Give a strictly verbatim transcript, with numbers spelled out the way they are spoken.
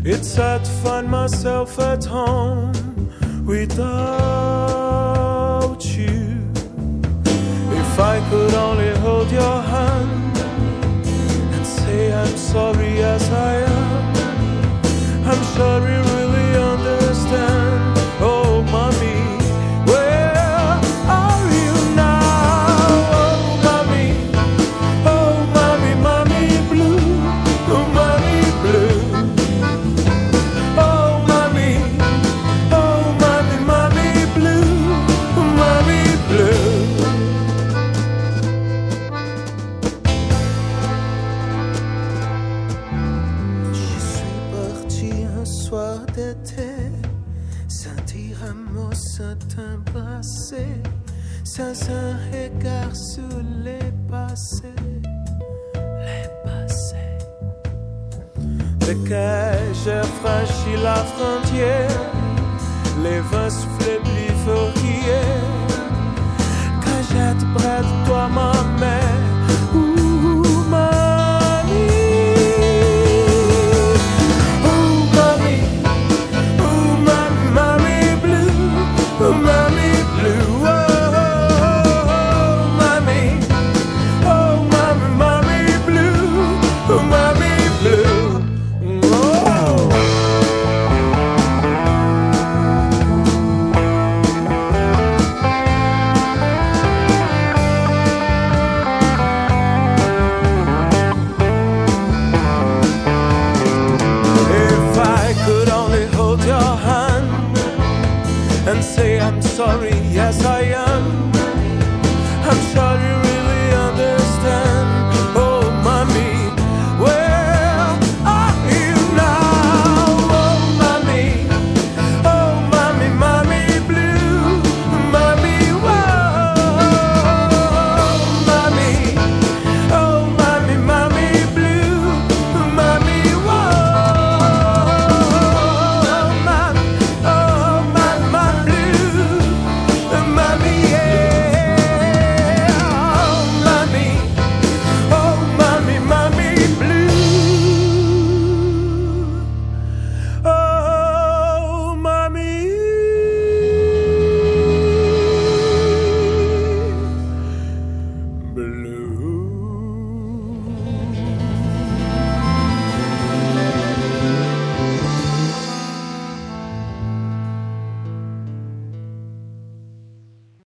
It's sad to find myself at home without you. If I could only hold your hand and say I'm sorry as I am, I'm sure we really understand. Oh, mommy, where are you now? Oh, mommy, oh, mommy, mommy blue, oh, mommy blue. Oh, mommy, oh, mommy, mommy blue, oh, mommy blue. Je suis parti un soir d'été, sentir un mot sans t'embrasser, sans un regard sur les passés, les passés. Dès que j'ai franchi la frontière, les vents soufflaient plus fort qu'hier. Quand j'étais près de toi, ma mère,